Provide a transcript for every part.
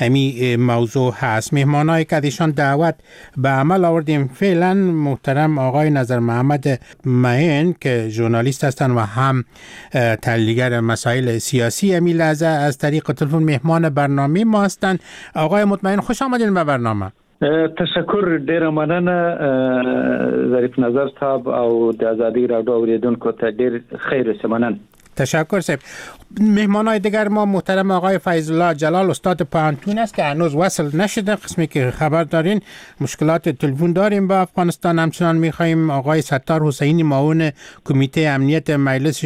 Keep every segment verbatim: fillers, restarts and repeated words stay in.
همی موضوع هست. مهمانایی که ایشان دعوت به عمل آوردیم فعلا محترم آقای نظر محمد معین که ژورنالیست هستند و هم تحلیلگر مسائل سیاسی. امی لحظه از طریق تلفن مهمان برنامه ما هستند. آقای مطمئن خوش آمدین به برنامه. تشکر، ډیر مننه ظریف نظر صاحب او د آزادی رادیو اوریدونکو ته ډیر خیر سمنن. تشکر صاحب. مهمانای دیگر ما محترم آقای فیض الله جلال استاد پانتون است که هنوز وصل نشده. قسمی که خبر دارین مشکلات تلفن داریم با افغانستان. همچنان میخوایم آقای ستار حسینی معاون کمیته امنیت مجلس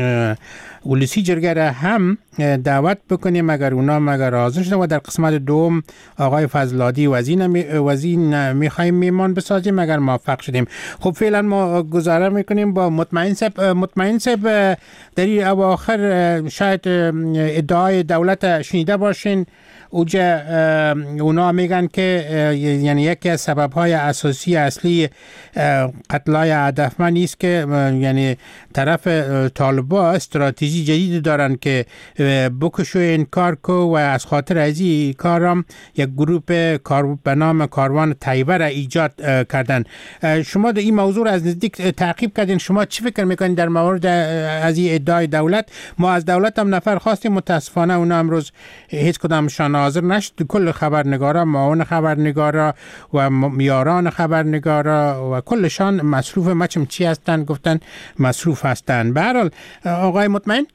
ولسی جرگه را هم دعوت بکنیم اگر اونا مگر حاضر شدن و در قسمت دوم آقای فضلادی وزین وزین میخوایم میمان بسازیم اگر موفق شدیم. خب فعلا ما گزاره میکنیم با مطمئن صاحب. مطمئن صاحب در این اواخر شاید ادعای دولت شنیده باشین. اوجا اونا میگن که یعنی یکی از سبب‌های اساسی اصلی قتل‌های هدفمند است که یعنی طرف طالبان استراتژی جدید دارن که بکشو انکار کو و از خاطر ازی کارم یک گروه کار به نام کاروان طیبه را ایجاد کردن. شما در این موضوع از نزدیک تعقیب کردین. شما چی فکر میکنین در مورد از این ادعای دولت؟ ما از دولت هم نفر خواستیم، متاسفانه اونا امروز هیچ کدامشان حاضر نشد. کل خبرنگارا، معاون خبرنگارا و یاران خبرنگارا و کلشان مصروف مچم چی هستن گفتن مصروف هستن. به هر حال آقای مطمئن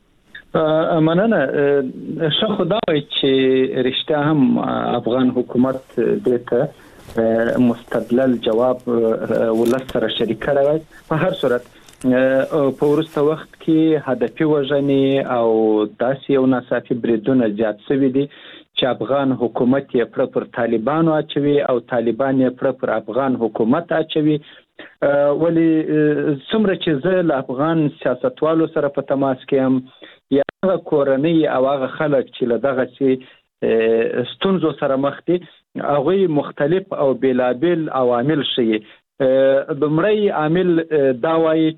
مننه. شه خدای چې رشته هم افغان حکومت دیتا مستدلل جواب ولس سره شریک کړی. په هر صورت په وروسته وخت کې هدفي وژنې او داسې یو ناڅاپي بریدونه زیات شوي دي چې افغان حکومت یې پړه پر طالبانو اچوي او طالبان یې پړه پر افغان حکومت اچوي. ولی څومره چې زه له افغان سیاستوالو سره په تماس کې یم یا هغه کورنۍ او هغه خلک چې له دغسې ستونزو سره مخ دي هغوی مختلف او بېلابېل عوامل ښیي. لومړی عامل دا وایي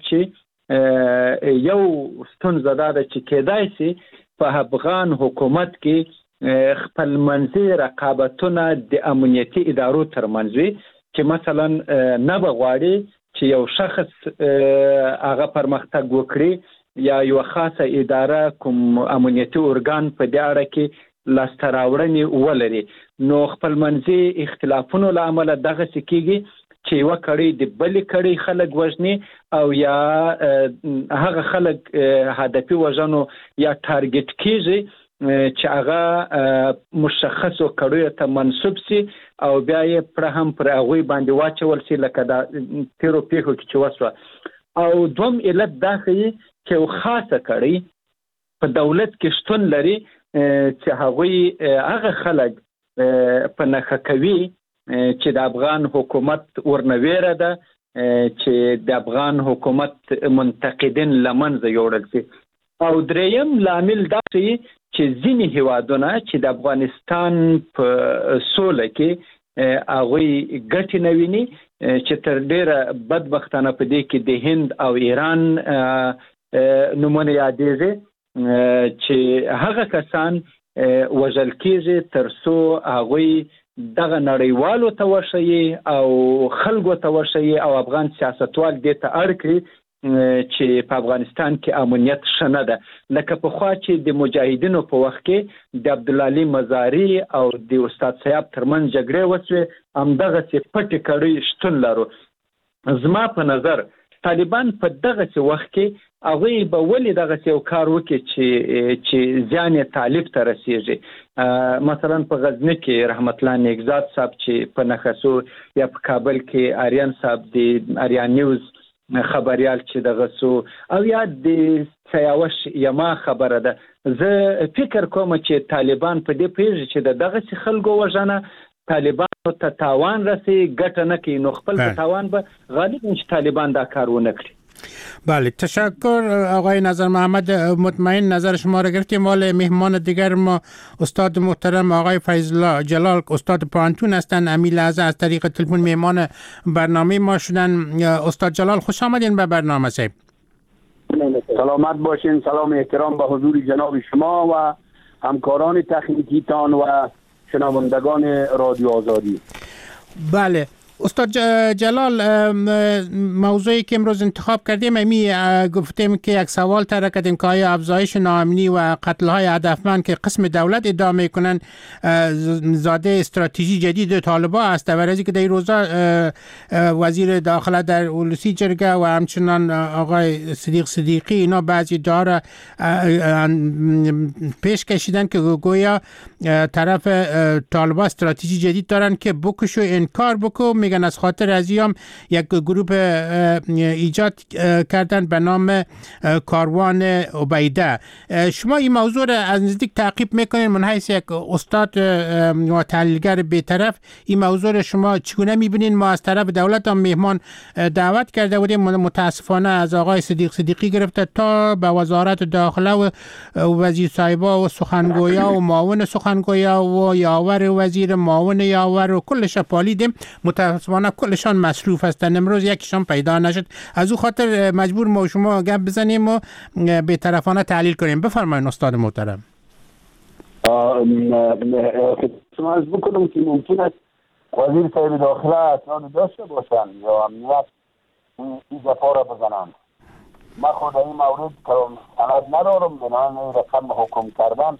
چې یو ستونزه دا ده چې کېدای شي په افغان حکومت کې خپلمنځي رقابتونه د امنیتي ادارو ترمنځ وي چې مثلا نه به غواړي چې یو شخص هغه پرمختګ وکړي یا یو خاصه اداره کوم امنیتي ارګان په دې اړه کې لاسته راوړنې ولري. نو خپلمنځي اختلافونو له امله دغسې کېږي چې یوه کړۍ د بلې کړۍ خلک وژني او یا هغه خلک هدفي وژنو یا ټارګټ کېږي چې هغه مشخصو کړیو ته منسوب سي او بیا یې پړه هم پر هغوی باندې واچول سي لکه دا تیرو پیښو کې چې وسوه. او دوم علت دا ښیي چې یو خاصه کړۍ په دولت کې شتون لري چې هغوی هغه خلک په نښه کوي چې د افغان حکومت ورنه ویره ده چې د افغان حکومت منتقدین له منځه یوړل سي. او دریم لامل دا ښیي چې ځینې هیوادونه چې د افغانستان په سوله کې هغوی ګټې نه ویني چې تر ډیره بدبختانه په دې کې د هند او ایران نومونه یادېږي چې هغه کسان وژل کېږي تر څو هغوی دغه نړیوالو ته وښیي او خلکو ته وښیي او افغان سیاستوال دې ته اړ کړي چې په افغانستان کې امنیت ښه نه ده. لکه پخوا چې د مجاهدینو په وخت کې د عبدالعلي مزاري او د استاد صاحب ترمنځ جګړې وسوې، همدغسې پټې کړۍ شتون لرو. زما په نظر طالبان په دغسې وخت کې هغوی به ولې دغسې یو کار وکړي چې چې زیان یې طالب ته رسېږي. مثلا په غزني کې رحمت الله نیکزاد صاحب چې په نښه سو یا په کابل کې آریان صاحب د آریان نیوز خبریال چې دغه سو او یا د سیاوش یما خبره ده. زه فکر کوم چې طالبان په دې پوهېږي چې د دغسې خلکو وژنه طالبانو ته تاوان رسي، ګټه نه کوي، نو خپل په تاوان به غالبا چې طالبان دا کار ونه کړي. بله، تشکر آقای نظر محمد مطمئن. نظر شما را گرفتیم. مال مهمان دیگر ما استاد محترم آقای فیض الله جلال استاد پانتون هستند. امی لحظه از طریق تلفن مهمان برنامه ما شدن. استاد جلال خوش آمدین به برنامه صاحب. سلامت باشین. سلام احترام به حضور جناب شما و همکاران تکنیکی تان و شنوندگان رادیو آزادی. بله استاد جلال، موضوعی که امروز انتخاب کردیم امی گفتیم که یک سوال طرح کردیم که آیا افزایش ناامنی و قتل‌های هدفمند که قسم دولت ادعا میکنن زاده استراتژی جدید طالبان است، و از اینکه در روزا وزیر داخله در اولوسی جرگه و همچنان آقای صدیق صدیقی اینا بعضی داره پیش کشیدن که گویا طرف طالبان استراتژی جدید دارن که بکش و انکار بکو، میگن از خاطر ازیام یک گروه ایجاد کردن به نام کاروان عبیده. شما این موضوع را از نزدیک تعقیب میکنین، من حیث یک استاد و تحلیلگر بی‌طرف این موضوع را شما چگونه میبینین؟ ما از طرف دولت هم مهمان دعوت کرده بودیم، متاسفانه از آقای صدیق صدیقی گرفته تا به وزارت داخله و وزیر صاحبا و سخنگویا و معاون سخنگویا و یاور وزیر معاون یاور و کلش پالیدیم، متاسفانه کلشان مصروف هستند، امروز یکیشان پیدا نشد. از او خاطر مجبور ما شما گپ بزنیم و به طرفانه تحلیل کنیم. بفرمایید استاد محترم. شما از بکنم که ممکن است وزیر صاحب داخله اسناد داشته باشن یا امنیت این دفعه را بزنند. من خود این مورد که سند ندارم، بنابراین این رقم حکم کردن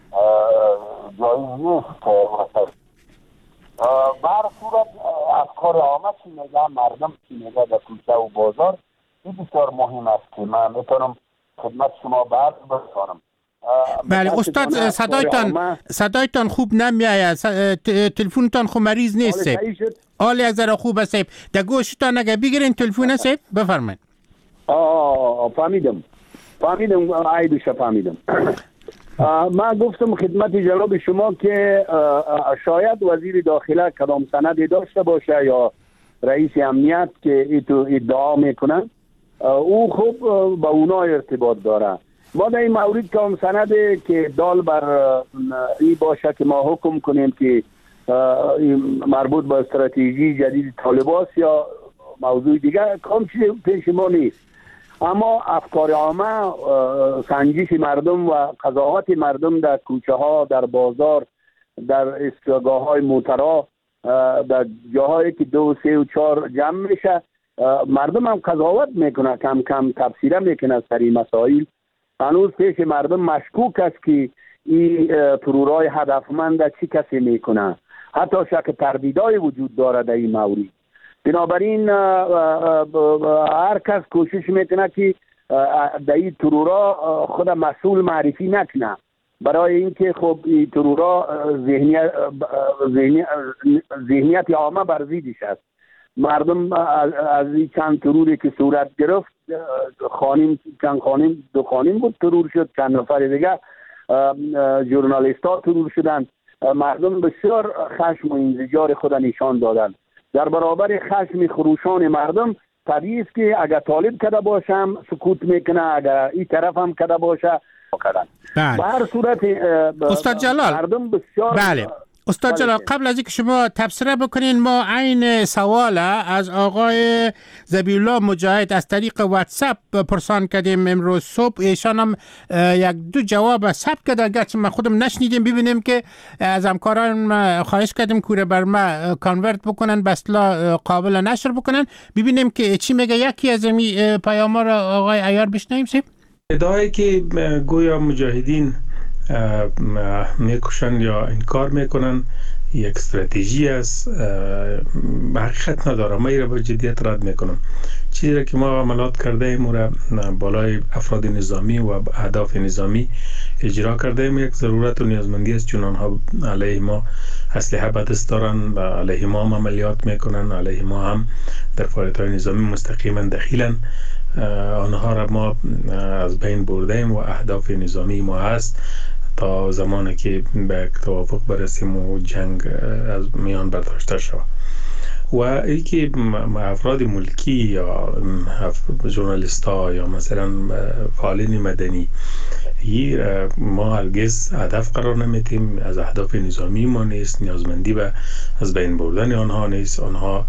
جایز نیست که واسه بر صورت افکار عامه چی میگه، مردم چی میگه در کوچه و بازار، این بسیار مهم است که من میتونم خدمت شما بعد برسانم. بله استاد، صدایتان صدایتان خوب نمیآید، تلفنتان خو مریض نیست. حال یک ذره خوب است. در گوشتان اگه بگیرین تلفن است بفرمایید. آه فهمیدم فهمیدم عیبش فهمیدم. من گفتم خدمت جناب شما که شاید وزیر داخله کدام سندی داشته باشه یا رئیس امنیت که ایتو ادعا میکنن، او خوب با اونا ارتباط داره. ما در این مورد که هم سندی که دال بر این باشه که ما حکم کنیم که مربوط با استراتژی جدید طالبان یا موضوع دیگه کام چیز پیش ما نیست. اما افکار عامه، سنجش مردم و قضاوت مردم در کوچه ها، در بازار، در استراگاه های موترا، در جاهایی که دو سه و چهار جمع میشه، مردم هم قضاوت میکنه، کم کم تفسیره میکنه سر این مسائل. هنوز پیش مردم مشکوک است که این ترورای هدفمند چی کسی میکنه، حتی شک تردیدای وجود داره در این مورد. بنابراین هر کس کوشش میکنه که در این ترورا خود مسئول معرفی نکنه، برای اینکه خب این ترورا ذهنیت ذهنیت عامه بر ضدش است. مردم از این چند تروری که صورت گرفت، خانم چند خانم دو خانم بود ترور شد، چند نفر دیگه ژورنالیست ها ترور شدند. مردم بسیار خشم و انزجار خود نشان دادند. در برابر خشم خروشان مردم طبیعی است که اگر طالب کده باشم سکوت میکنه، اگر این طرف هم کده باشه کدن. به هر صورت استاد جلال، مردم بسیار بله استاد جلال، قبل از اینکه شما تبصره بکنین، ما عین سوال از آقای ذبیحالله مجاهد از طریق واتساپ پرسان کردیم امروز صبح. ایشان هم یک دو جواب ثبت کرد، اگرچه ما خودم نشنیدیم. ببینیم که از همکاران خواهش کردیم کوره بر ما کانورت بکنن، به اصطلاح قابل نشر بکنن، ببینیم که چی میگه. یکی از این پیام‌ها را آقای عیار بشنویم. سیب ادعایی که گویا مجاهدین میکشن یا انکار میکنن یک استراتژی است، حقیقت نداره. ما این را با جدیت رد میکنم. چیزی را که ما عملات کرده ایم و را بالای افراد نظامی و اهداف نظامی اجرا کرده ایم، یک ضرورت و نیازمندی است، چون آنها علیه ما اسلحه به دست دارن و علیه ما هم عملیات میکنن، علیه ما هم در فعالیت‌های نظامی مستقیما دخیلن. آنها را ما از بین برده ایم و اهداف نظامی ما هست تا زمانی که به توافق برسیم و جنگ از میان برداشته شود. و ای که افراد ملکی یا ژورنالیست ها یا مثلا فعالین مدنی، ما هرگز هدف قرار نمیدیم، از اهداف نظامی ما نیست، نیازمندی به از بین بردن آنها نیست. آنها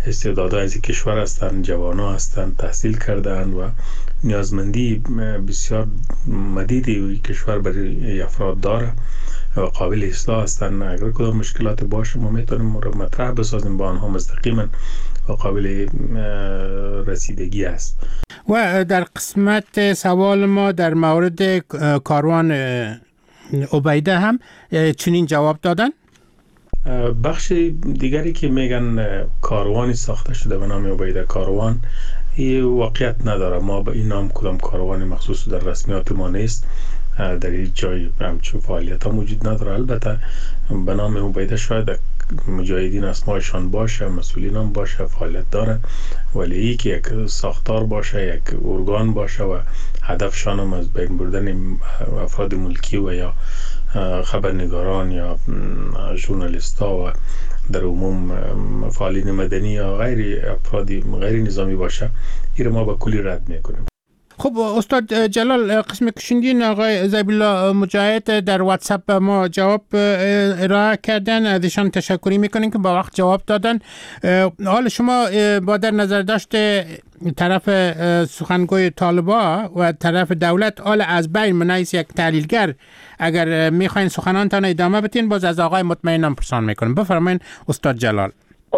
استعدادهای از کشور هستند، جوانان هستند، تحصیل کردند و نیازمندی بسیار مدیدی کشور برای افراد داره و قابل اصلاح هستند. اگر کدام مشکلات باشه ما میتونیم مطرح بسازیم با آنها مستقیما و قابل رسیدگی است. و در قسمت سوال ما در مورد کاروان عبیده هم چنین جواب دادن. بخش دیگری که میگن کاروانی ساخته شده به نام عبیده کاروان، این واقعیت نداره. ما به این نام کدام کاروانی مخصوص در رسمیات ما نیست، در هیچ جای همچون فعالیت ها موجود نداره. البته به نام عبیده شاید مجاهدین اسمایشان باشه، مسئولین هم باشه، فعالیت دارن، ولی ای که یک ساختار باشه، یک ارگان باشه و هدفشان هم از بین بردن افراد ملکی و یا خبرنگاران یا ژورنالیستا و در عموم فعالین مدنی یا غیر افرادی غیر نظامی باشه، این ما با کلی رد میکنیم. خب استاد جلال، قسم کشندین آقای زبیلا مجاهد در واتساپ ما جواب ارائه کردن، ازشان تشکری میکنیم که با وقت جواب دادن. حال شما با در نظر داشت طرف سخنگوی طالبا و طرف دولت، حال از بین منایس یک تحلیلگر، اگر میخواین سخنانتان ادامه بتین باز از آقای مطمئنم پرسان میکنم. بفرمایید استاد جلال.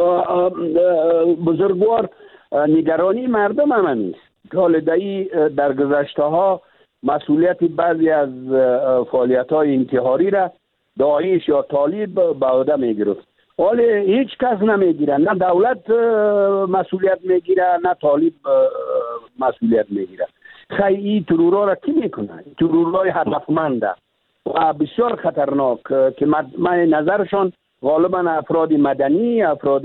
بزرگوار، نگرانی مردم هم نیست. کالدهی در گذشته ها مسئولیت بعضی از فعالیت های انتحاری را داعش یا طالب به عهده میگرفت. ولی هیچ کس نمیگیره، نه دولت مسئولیت میگیره نه طالب مسئولیت میگیره. خیلی این ترورها را کی میکنه؟ ترورهای هدفمنده و بسیار خطرناک که من نظرشان غالبا افراد مدنی، افراد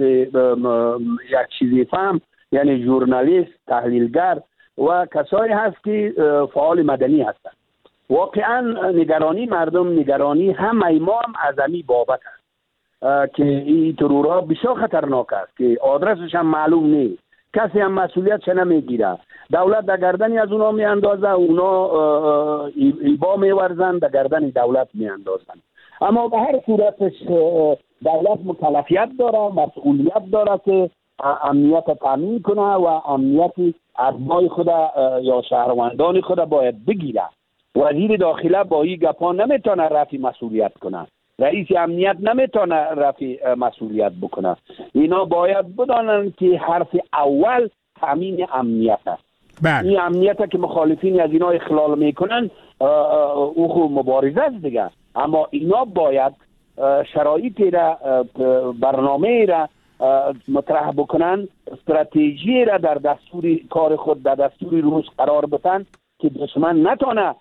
یک چیزی فهم، یعنی ژورنالیست، تحلیلگر و کسایی هست که فعال مدنی هستند. واقعا نگرانی مردم، نگرانی همه ما هم از امی بابت است که این ترورها بسیار خطرناک است که آدرسش هم معلوم نیست، کسی هم مسئولیتش نمیگیره. دولت در گردنی از اونا میاندازه، اونا ایبا میورزن در گردن دولت میاندازن. اما به هر صورتش دولت مکلفیت داره، مسئولیت داره که امنیت تامین کنه و امنیت اتباع خود یا شهروندان خود باید بگیره. وزیر داخله با این گپا نمیتونه رفع مسئولیت کنه، رئیس امنیت نمیتونه رفع مسئولیت بکنه. اینا باید بدانن که حرف اول تامین امنیت است. بله. این امنیت که مخالفین از اینا اخلال میکنن او خود مبارزه است دیگه، اما اینا باید شرایطی را، برنامه را مطرح بکنن، استراتژی را در دستور کار خود، در دستور روز قرار بدن که دشمن نتونه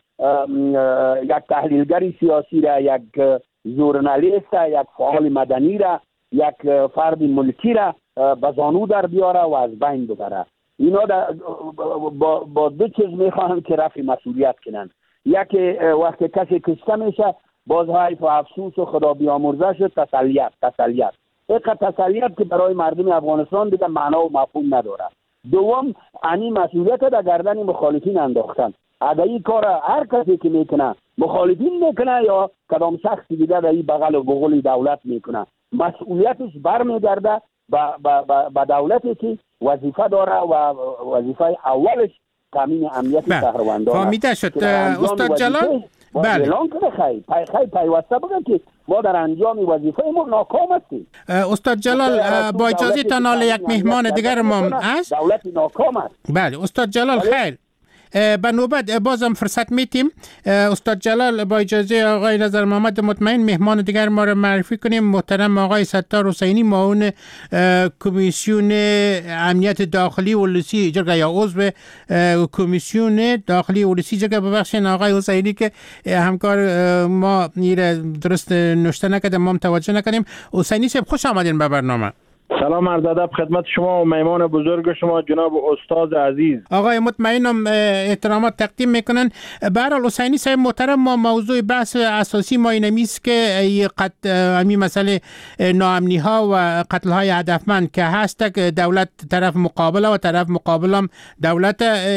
یک تحلیلگر سیاسی را، یک ژورنالیست، یک فعال مدنی را، یک فرد ملکی را به زانو در بیاره و از بین ببره. اینا با, با دو چیز میخواهن که رفع مسئولیت کنن. یکی وقتی کسی کشته میشه باز حیف و افسوس و خدا بیامرزه شد، تسلیت تسلیت یک تسلیت که برای مردم افغانستان دیگه معنا و مفهوم نداره. دوم، انی مسئولیت در گردن مخالفین انداختن. اگر این کار هر کسی که میکنه، مخالفین میکنه یا کدام شخص دیگه در این بغل و بغل دولت میکنه، مسئولیتش برمیگرده به دولتی که وظیفه داره و وظیفه اولش تامین امنیت شهروندان است. فهمیده شد استاد جلال. بله. اعلان کنه خیلی پای خیلی پیوسته بگن که ما در انجام وظیفه ما ناکام هستیم. استاد جلال با اجازه تان حالا یک مهمان دیگر ما هست. دولت ناکام است. بله استاد جلال خیر. به نوبت بازم فرصت میتیم. استاد جلال با اجازه آقای نظر محمد مطمئن مهمان دیگر ما را معرفی کنیم. محترم آقای ستار حسینی، معاون کمیسیون امنیت داخلی ولسی جرگه یا عضو کمیسیون داخلی ولسی جرگه. ببخشید آقای حسینی که همکار ما نیره درست نوشته نکرده، ما متوجه نکردیم. حسینی صاحب خوش آمدین به برنامه. سلام عرض ادب خدمت شما و مهمان بزرگ شما جناب استاد عزیز. آقای مطمئنم احترامات تقدیم میکنن. به هر حال حسینی صاحب محترم، ما موضوع بحث اساسی ما این است که قتل همین مسئله ناامنی ها و قتل های هدفمند که هست که دولت طرف مقابله و طرف مقابل هم دولت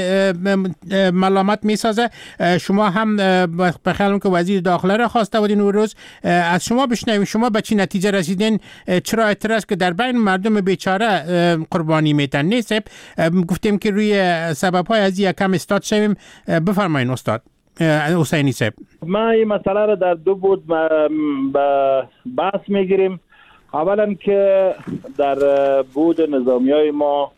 ملامت میسازه. شما هم بخیالم که وزیر داخله را خواسته بودین اون روز، از شما بشنویم شما به چی نتیجه رسیدین؟ چرا اعتراض که در بین مردم بیچاره قربانی میتن نیست. گفتیم که روی سبب های از یکم استاد شویم. بفرمایید استاد حسینی صاحب. ما این مسئله را در دو بود به بحث میگیریم. اولا که در بود نظامی های ما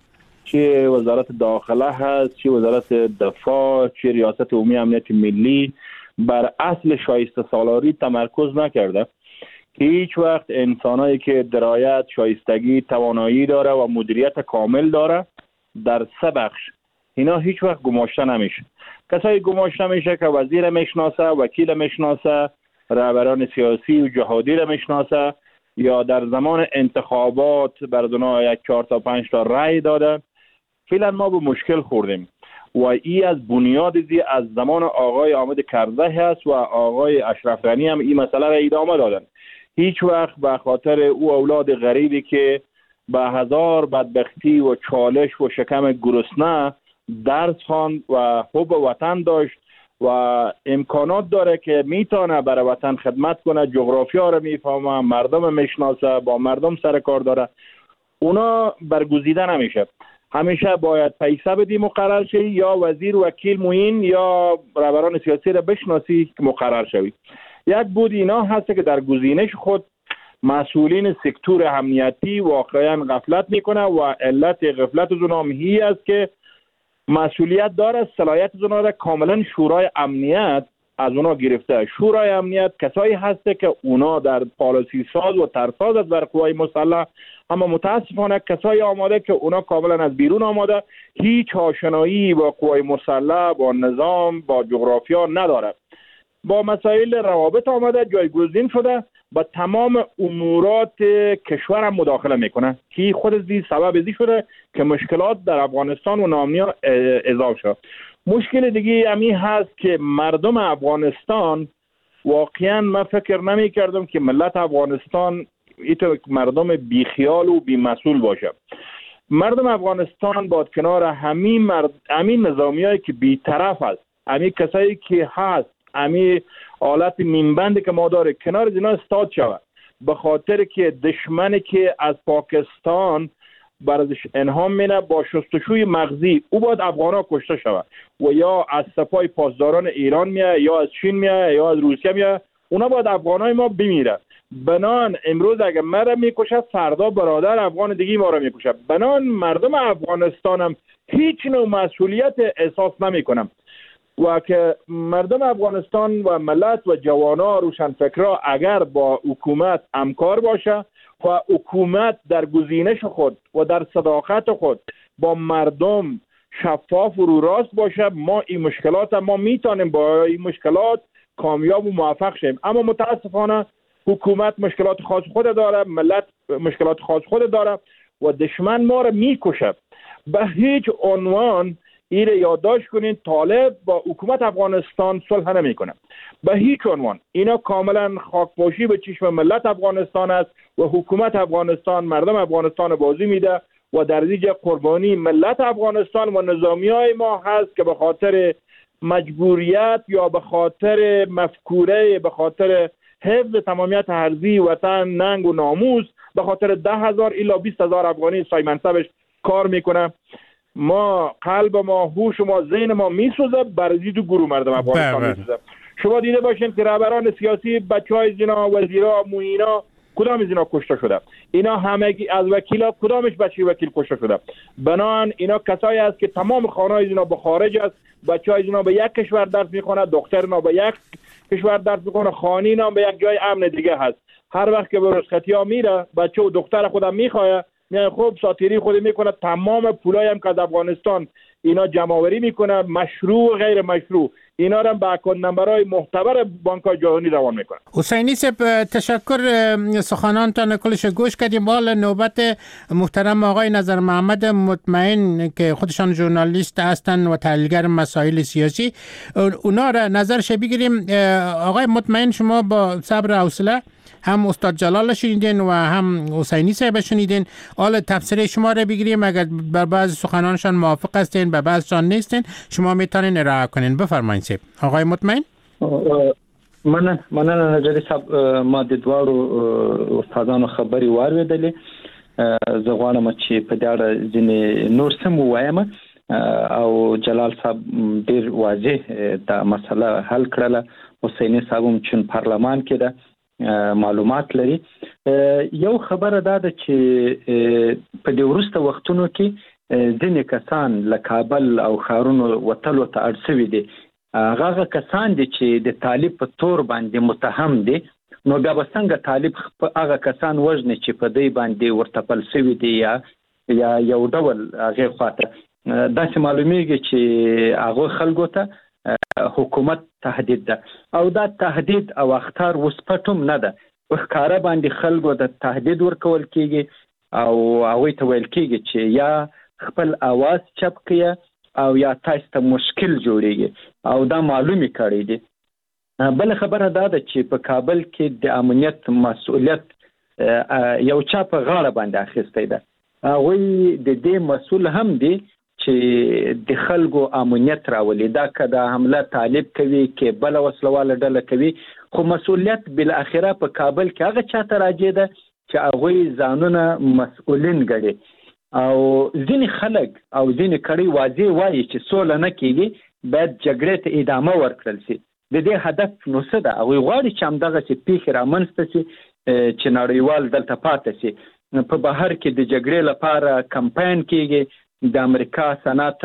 چه وزارت داخله هست، چه وزارت دفاع، چه ریاست عمومی امنیت ملی بر اصل شایسته سالاری تمرکز نکرده که هیچ وقت انسانایی که درایت، شایستگی، توانایی داره و مدیریت کامل داره در سه بخش اینا هیچ وقت گماشته نمیشه. کسایی گماشته میشه که وزیر میشناسه، وکیل میشناسه، رهبران سیاسی و جهادی را میشناسه یا در زمان انتخابات بردونا یک چهار تا پنج تا رأی دادن. فعلا ما به مشکل خوردیم و ای از بنیاد زی از زمان آقای حامد کرزی هست و آقای اشرف غنی هم این مسئله را ادامه دادن. هیچ وقت به خاطر او اولاد غریبی که به هزار بدبختی و چالش و شکم گرسنه درس خواند و حب وطن داشت و امکانات داره که میتونه برای وطن خدمت کنه، جغرافیا رو میفهمه، مردم میشناسه، با مردم سر کار داره، اونا برگزیده نمیشه. همیشه باید پیسه بدی مقرر شوی یا وزیر وکیل معین یا رهبران سیاسی را بشناسی که مقرر شوی. یک بود اینا هست که در گزینش خود مسئولین سکتور امنیتی واقعا غفلت میکنه و علت غفلت از اونها هی است که مسئولیت داره صلاحیت از اونها را کاملا شورای امنیت از اونها گرفته. شورای امنیت کسایی هسته که اونا در پالیسی ساز و ترساز از بر قوای مسلح، اما متاسفانه کسایی آماده که اونا کاملا از بیرون آماده، هیچ آشنایی با قوای مسلح، با نظام، با جغرافیا نداره. با مسائل روابط آمده، جایگزین شده، با تمام امورات کشور هم مداخله میکنه که خود از این سبب ازی شده که مشکلات در افغانستان و نامنیا اضافه شد. مشکل دیگه امی هست که مردم افغانستان واقعا من فکر نمی کردم که ملت افغانستان ایتو مردم بیخیال و بیمسئول باشه. مردم افغانستان با کنار همین مرد همین نظامیایی که بی‌طرف است، همین کسایی که هست، همین حالت نیمبندی که ما داره کنار اینا استاد شود، به خاطر که دشمنی که از پاکستان برازش انهام مینه با شستشوی مغزی او باید افغانا کشته شود و یا از سپاه پاسداران ایران میاد یا از چین میاد یا از روسیه میاد، اونا باید افغانای ما بمیره. بنان امروز اگر ما را میکشه فردا برادر افغان دیگه ما را میکشه. بنان مردم افغانستان هم هیچ نوع مسئولیت احساس نمیکنم و که مردم افغانستان و ملت و جوانا روشنفکرا اگر با حکومت همکار باشه و حکومت در گزینش خود و در صداقت خود با مردم شفاف و رو راست باشه، ما این مشکلات ما میتونیم با این مشکلات کامیاب و موفق شیم. اما متاسفانه حکومت مشکلات خاص خود داره، ملت مشکلات خاص خود داره و دشمن ما را میکشه. به هیچ عنوان این یادداشت کنین طالب با حکومت افغانستان صلح نمیکنه. به هیچ عنوان. اینا کاملا خاکپاشی به چشم ملت افغانستان است و حکومت افغانستان مردم افغانستان بازی میده و در نتیجه قربانی ملت افغانستان و نظامیای ما هست که به خاطر مجبوریت یا به خاطر مفکوره، به خاطر حفظ تمامیت ارضی وطن، ننگ و ناموس، به خاطر ده هزار الا بیست هزار افغانی سای منصبش کار میکنه. ما قلب ما، هوش ما، ذهن ما میسوزه برای دو گروه مردم افغانستان میسوزه. شما دیده باشین که رهبران سیاسی، بچهای اینا، وزیرا، معینا، کدام از اینا کشته شده؟ اینا همگی از وکیلا کدامش بچه وکیل کشته شده؟ بنان اینا کسایی است که تمام خانه‌های اینا به خارج است، بچهای اینا به یک کشور درس میخونه، دختر اینا به یک کشور درس میخونه، خانی اینا به یک جای امن دیگه هست. هر وقت که به رخصتی‌ها میره، بچه و دختر خودم میخواد، میگه خب ساتیری خود میکنه، تمام پولای هم که از افغانستان اینا جمع‌آوری میکنه، مشروع و غیر مشروع، اینا رو به اکانت نمبرهای معتبر بانک‌های جهانی روان میکنه. حسینی صاحب تشکر، سخنانتان کلش گوش کردیم. حالا نوبت محترم آقای نظر محمد مطمئن که خودشان ژورنالیست هستن و تحلیلگر مسائل سیاسی، اونا را نظرش بگیریم. آقای مطمئن، شما با صبر و حوصله هم استاد جلال شنیدین و هم حسینی صاحب شنیدین. حالا تفسیر شما را بگیریم، اگر بر بعض سخنانشان موافق هستین به بعضشان نیستین شما میتونین ارائه کنین. بفرمایید صاحب. آقای مطمئن. من من نظر صاحب ما د دوارو استادانو خبري واردلې زه غواړم چې په دې اړه ځینې نور سم ووایم او جلال صاحب ډیر واضح دا مسله حل کړله حسیني صاحب هم چې پارلمان کې ده معلومات لري. یو خبره دا ده چې په دې وروسته وختونو کې ځینې کسان له کابل او ښارونو وتلو ته اړ شوي دي. هغه کسان دي چې د طالب په تور باندې متهم دي، نو بیا به څنګه طالب هغه کسان وژني چې په دې باندې ورتپل شوي دي یا یا یو ډول هغې خواته داسې معلومیږي چې هغه خلکو ته حکومت تهدید ده او دا تهدید او اخطار اوس پټ هم نه ده، په ښکاره باندې خلکو ته تهدید ورکول کېږي او هغوی ته ویل کېږي چې یا خپل اواز چپ کړئ او یا تاسو ته مشکل جوړیږي او دا معلومي کړی دي. بل خبره دا ده چې په کابل کې د امنیت مسؤلیت یو چا په غاړه باندې اخیستی ده. هغوی د دې مسؤل هم دي چې د خلکو امنیت راولي. دا که د حمله طالب کوي کې بله وسلواله ډله کوي، خو مسؤلیت بالاخره په کابل کې هغه چا ته راجع ده چې هغوی ځانونه مسؤلین ګڼي او ځینې خلک او ځینې کړۍ واضح وایي چې سوله نه کېږي، باید جګړې ته ادامه ورکړل شي. د دې هدف نو څه ده؟ هغوی غواړي چې همدغسې پیښې رامنځته شي چې نړیوال دلته پاتې شي. په بهر کې د جګړې لپاره کمپاین کېږي، د امریکا سنات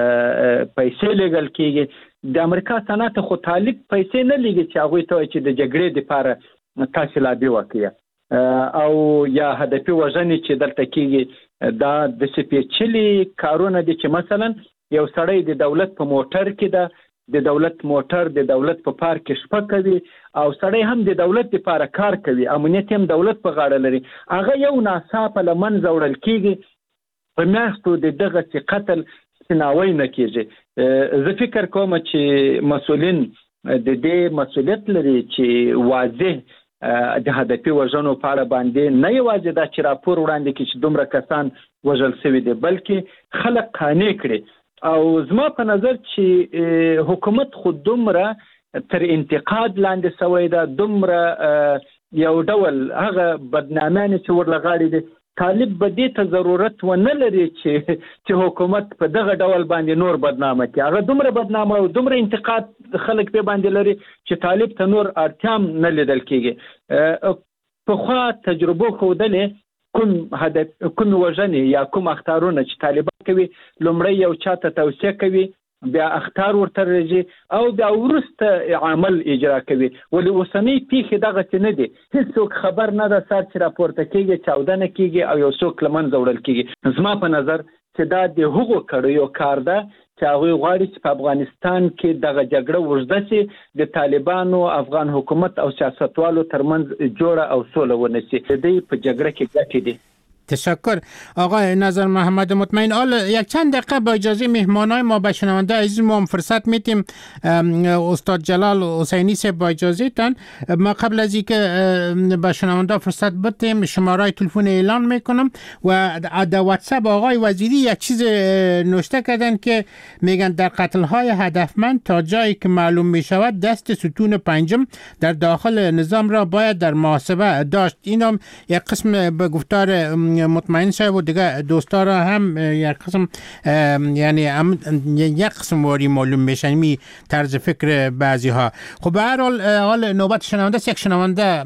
پیسې لګل کېږي. د امریکا سنات خو طالب پیسې نه لګي چې هغوی ته چې د جګړې لپاره تاسې لابي وکړي او یا هدفي وژنې چې دلته کېږي. دا د سپېڅلي کارونه دي چې مثلا یو سړی د دولت په موټر کې ده، د دولت موټر د دولت په پارک کې شپه کوي او سړی هم د دولت لپاره کار کوي، امنیت هم دولت په غاړه لري، هغه یو ناڅاپه له منځه وړل کېږي، په میاشتو د دغسې قتل سپیناوی نه کېږي. زه فکر کوم چې مسؤلین د دې مسؤلیت لري چې واضح د هدفي وژنو په اړه باندې نه یوازې دا چې راپور وړاندې کړي چې دومره کسان وژل شوي دي، بلکې خلک قانع کړي. او زما په نظر چې حکومت خو دومره تر انتقاد لاندې شوی ده، دومره یو ډول هغه بدنامیانې چې ورله غاړې دي، طالب به دې ته ضرورت ونه لري چې چې حکومت په دغه ډول باندې نور بدنامه کړي. هغه دومره بدنامه او دومره انتقاد خلک پې باندې لري چې طالب ته نور اړتیا هم نه لیدل کېږي. پخوا تجربو ښودلې کوم هدف کوم وژنې یا کوم اخطارونه چې طالبان کوي، لومړی یو چا ته توصیه کوي، بیا اخطار ورته راځي او بیا وروسته عمل اجرا کوي. ولې اوسنۍ پیښې دغسې نه دي، هېڅوک خبر نه ده، سر چې راپورته کېږي چاودنه کېږي او یو څوک له منځه وړل کېږي. زما په نظر چې دا د هغو کړیو کار ده چې هغوی غواړي چې په افغانستان کې دغه جګړه اوږده شي، د طالبانو افغان حکومت او سیاستوالو ترمنځ جوړه او سوله ونه شي. د دې په جګړه کې ګټې دي. تشکر آقای نظر محمد مطمئن. حالا یک چند دقیقه با اجازه مهمانای ما به شنونده عزیز ما هم فرصت میتیم. استاد جلال حسینی صاحب با اجازه تان ما قبل از اینکه به شنونده فرصت بدیم شماره تلفن اعلان میکنم و در واتساپ آقای وزیری یک چیز نوشته کردن که میگن در قتل های هدفمند تا جایی که معلوم میشود دست ستون پنجم در داخل نظام را باید در محاسبه داشت. اینم یک قسم به گفتار مطمئن شد و دیگه دوستا را هم یک قسم یعنی یک قسم واری معلوم میشن می طرز فکر بعضی ها. خب به هر حال حال نوبت شنونده یک شنونده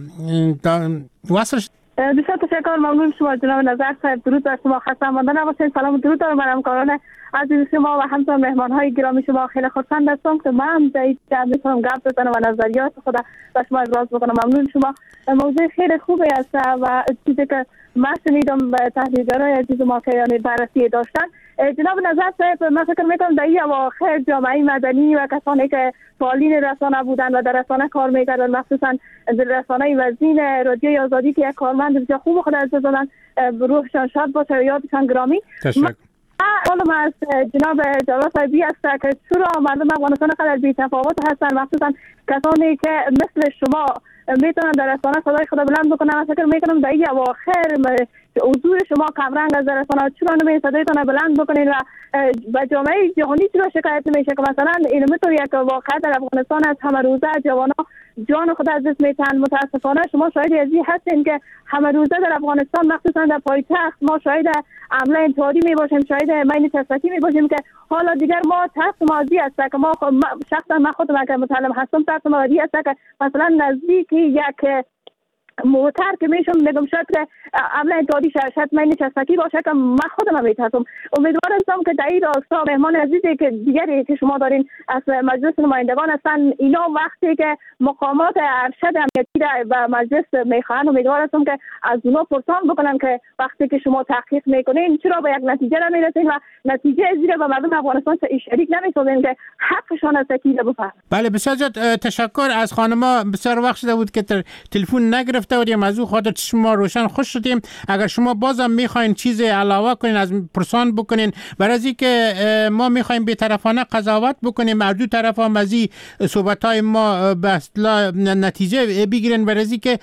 وصل. بسیار تشکر، ممنون شما جناب نظر صاحب. درود بر شما، خسته مانده نباشید. سلام و درود دارم بر همکاران عزیز شما و همچنین مهمان‌های گرامی شما. خیلی خوشحال هستم که من در این جمع میتونم گپ بزنم و نظریات خود به شما ابراز بکنم. ممنون شما. موضوع خیلی خوبی است و چیزی که من شنیدم تحلیلگرای عزیز ما که یعنی بررسی داشتن. جناب نظر صاحب، من فکر میکنم در این اواخر جامعه مدنی و کسانی که فعالین رسانه بودن و در رسانه کار میکردن، مخصوصا رسانه وزین رادیوی آزادی که یک کارمند بسیار خوب خود از دادن، روحشان شاد باشه و یادشان گرامی. تشکر. حالا از جناب جلال صاحبی است که چرا مردم افغانستان خیلی بی‌تفاوت هستند، مخصوصا کسانی که مثل شما میتونن در رسانه صدای خود بلند بکنن. من فکر میکنم در این اواخر حضور شما کمرنگ از رسانه چرا نمی صدایتان بلند بکنین و به جامعه جهانی چرا شکایت نمیشه که مثلا این میتونه یک واقعیت در افغانستان از همه روزه جوانا جان خود از دست میتن. متاسفانه شما شاهد ازی هستین که همه روزه در افغانستان مخصوصا در پایتخت ما شاهد حمله انتحاری می باشیم، شاهد مین تسکی می باشیم که حالا دیگر ما تحت مازی است که ما شخصا من خودم که متعلم هستم تحت مازی است که مثلا نزدیک یک موتر که میشم میگم شاید که عمل انتحاری شاید من نشستکی باشه که من خودم میتونم. امیدوارم که در این راستا مهمان عزیزی که دیگری که شما دارین از مجلس نمایندگان هستن اینا وقتی که مقامات ارشد امنیتی و مجلس میخوان امیدوارم که از اونا پرسان بکنن که وقتی که شما تحقیق میکنین چرا به یک نتیجه نمیرسین و نتیجه زیر به مردم افغانستان شریک نمیسازین که حقشان است که بفهمن. بله بسیار زیاد تشکر از خانما. بسیار وقت شده بود که تلفن نگرفت و از او خاطر شما روشن خوش شدیم. اگر شما بازم میخواین چیز علاوه کنین از پرسان بکنین برای از اینکه ما میخوایم بی‌طرفانه قضاوت بکنیم از دو طرف هم از این صحبت‌های ما به اصطلاح نتیجه بگیرن برای از اینکه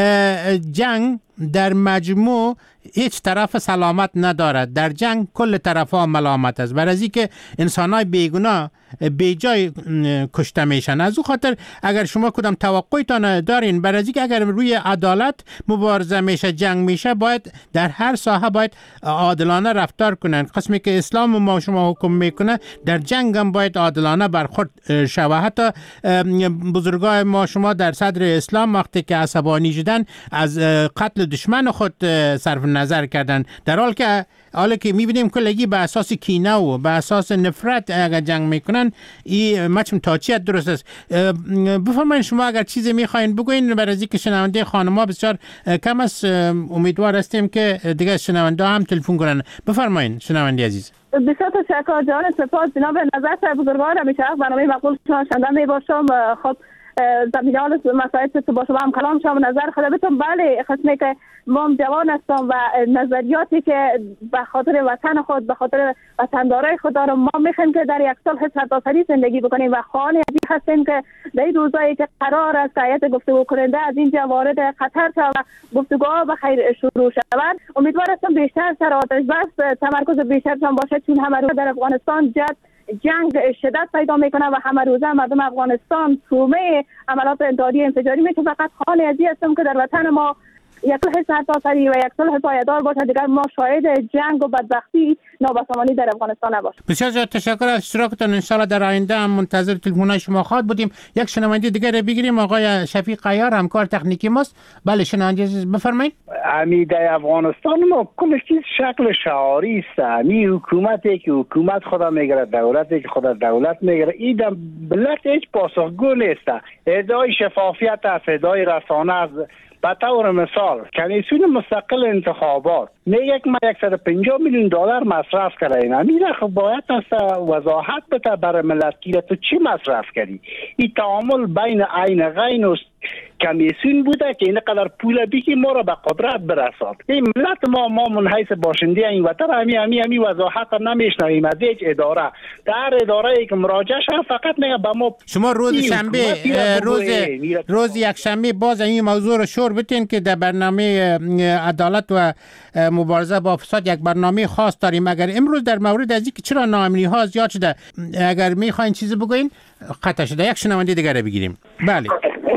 جنگ در مجموع هیچ طرف سلامت ندارد. در جنگ کل طرف ها ملامت است برای از اینکه انسان‌های بیگناه بیجای کشته میشن. از او خاطر اگر شما کدام توقعتان دارین برای اینکه اگر روی عدالت مبارزه میشه جنگ میشه باید در هر ساحه باید عادلانه رفتار کنن. قسمی که اسلام ما شما حکم میکنه در جنگ هم باید عادلانه برخورد شود. حتی بزرگای ما شما در صدر اسلام وقتی که عصبانی شدن از قتل دشمن خود صرف نظر کردن، در حال که حالا که میبینیم کلگی به اساس کینه و به اساس نفرت اگر جنگ میکنن این مچم تاچیت درست است. بفرمایید شما اگر چیزی میخواین بگوین برای از اینکه شنونده خانم‌ها بسیار کم است امیدوار هستیم که دیگه شنونده هم تلفن کنن. بفرمایید شنونده عزیز. بسیار تشکر جان سپاس جناب نظر صاحب بزرگوار. همیشه برنامه مقبول شما شنونده میباشم. خب زمینال مسائل که با شما هم کلام شما نظر خدمتتون. بله قسمی که ما جوان هستم و نظریاتی که به خاطر وطن خود به خاطر وطندارای خود دارم ما میخوایم که در یک سال سرتاسری زندگی بکنیم و خانه ازی هستیم که در این روزایی که قرار است هیئت گفتگو کننده از اینجا وارد خطر شود و گفتگوها به خیر شروع شود. امیدوار هستم بیشتر سر آتش بس تمرکز بیشترشان باشه چون همه روز در افغانستان جد جنگ شدت پیدا میکنه و همه روزه مردم افغانستان تومه عملات انتحاری انفجاری میشه. فقط خانه ازی هستم که در وطن ما یک صلح سرتاسری و یک صلح پایدار باشه دیگر ما شاهد جنگ و بدبختی نابسامانی در افغانستان نباشیم. بسیار زیاد تشکر از اشتراکتان. ان شاء الله در آینده هم منتظر تلفن‌های شما خواهد بودیم. یک شنونده دیگر بگیریم. آقای شفیق عیار همکار تکنیکی ماست. بله شنونده عزیز بفرمایید. امیده افغانستان ما کلش چیز شکل شعاری است. امی حکومتی که حکومت خدا میگیره دولتی که خدا دولت میگیره این بلد هیچ پاسخگو نیست. ادعای شفافیت است، ادعای رسانه است. به طور مثال کمیسیون مستقل انتخابات میگه که ما صد و پنجاه میلیون دلار مصرف کردیم. این خب باید است وضاحت بده برای ملت که تو چی مصرف کردی. این تعامل بین عین غین و کمیسیون بوده که این قدر پول بی که ما را به قدرت برساد. این ملت ما ما منحیث باشنده این وطن همی همی همی وضاحت نمیشنویم از هیچ اداره. در اداره ای که مراجعه شد فقط میگه به ما شما روز شنبه روز روز یک شنبه باز این موضوع رو شور بتین که در برنامه عدالت و مبارزه با فساد یک برنامه خاص داریم. اگر امروز در مورد از اینکه چرا ناامنی ها زیاد شده اگر میخواین چیزی بگوین قطع شده یک شنونده دیگر بگیریم. بله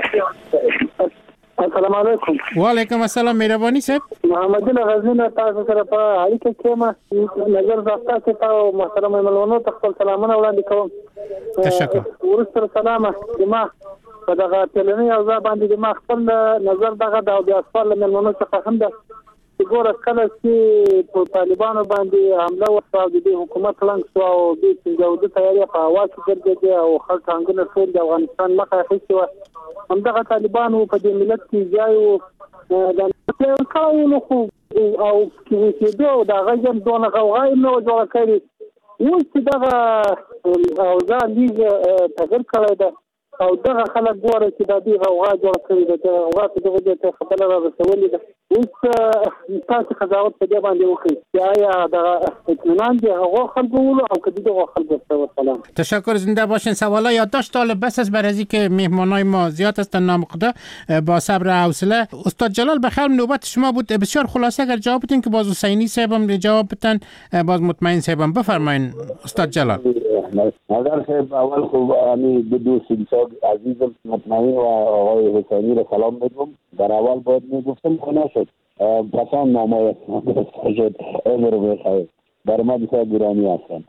السلام علیکم. و علیکم السلام. مهربانی صاحب. محمد غزنی تاسو سره په اړیکه کې ما نظر راځه چې تاسو محترم ملونو ته خپل سلامونه وړاندې کوم. تشکر. ورسره سلام ما په دغه تلنی او ځا باندې ما خپل نظر دغه د بیا خپل ملونو څخه هم ده چې ګوره کله چې په طالبانو باندې حمله وشوه د حکومت لنګ شو او د څنګه د تیاری په هوا کې ګرځېدي او خلک څنګه ټول د افغانستان مخه اخیستي و. همدغه طالبانو په دې ملت کې ځای او د کارونو خو او چې دوی د غږم دونه غوغای نو جوړ کړی یو چې دغه او ځا لیز تغیر کړی ده او دغه خلک ګوره چې د دې غوغا جوړ کړی ده غوغا په دغه ته خبره را رسولې ده. اوس تاسو قضاوت په دې باندې وکړئ چې آیا د اطمینان دی هغه خلکو ولو او که دغه خلکو ته سلام. تشکر، زنده باشین. سوالا یادداشت طالب بس است برای اینکه مهمانای ما زیاد هستن نامقده با صبر و حوصله. استاد جلال بخیر نوبت شما بود. بسیار خلاصه اگر جواب بدین که باز حسینی صاحبم جواب بدن، باز مطمئن صاحبم. بفرمایید استاد جلال. نظر صاحب اول خوب امی دو دوست عزیزم مطمئن و آقای حسینی را سلام میگم. در اول باید میگفتم خونه شد پسان نامایت شد عمر بخیر بر ما بسیار گرامی هستند.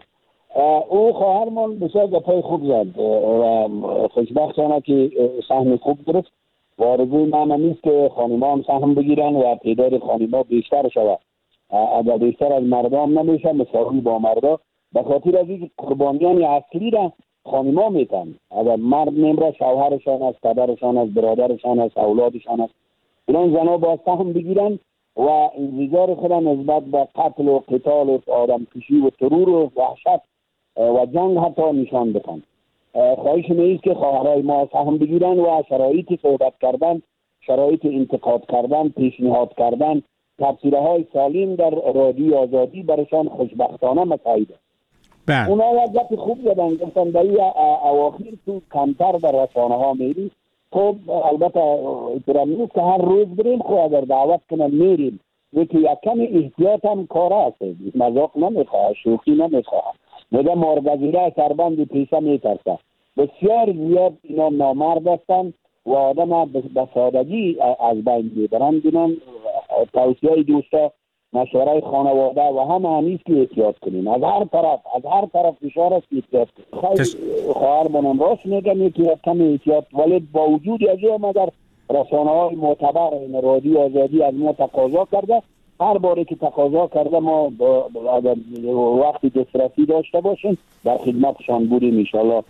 او خواهرمان بسیار گپای خوب زد و خوشبختانه که سهم خوب گرفت و آرزوی من نیست که خانمان سهم بگیرن و تعداد خانما بیشتر شود. اگر بیشتر از مردم نمیشه مساوی با مردا، به خاطر از اینکه قربانیان اصلی را خانما میتن. اگر مرد نمیره شوهرشان است، پدرشان است، برادرشان است، اولادشان است. اینا زنا با سهم بگیرن و انفجار خود نسبت به قتل و قتال و آدم کشی و ترور و وحشت و جنگ حتی نشان بدن. خواهش می‌اید که خواهرای ما سهم بگیرن و شرایط صحبت کردن، شرایط انتقاد کردن، پیشنهاد کردن، تفسیرهای سالم در رادیو آزادی برشان خوشبختانه مساعده. اونا یک گپ خوب زدن، گفتن در این اواخر تو کمتر در رسانه ها میری. خب البته احترام نیست که هر روز بریم، خب اگر دعوت کنن میریم، یکی یک کمی احتیاط هم کار است، مذاق نمیخواه، شوخی نمیخواه. میگه مارگزیره سربند پیشه میترسه. بسیار زیاد اینا نامرد هستن و آدم به سادگی از بین میبرن. بینن توصیه دوستا، مشوره خانواده و همه همیست که احتیاط کنیم. از هر طرف از هر طرف فشار است که احتیاط کنیم. خیلی خواهر منم راست میگم که کمی احتیاط، ولی با وجود از این اگر رسانه های معتبر این رادیو آزادی از ما تقاضا کرده، هر باری که تقاضا کرده ما اگر وقتی دسترسی داشته باشیم در خدمتشان بودیم انشالله.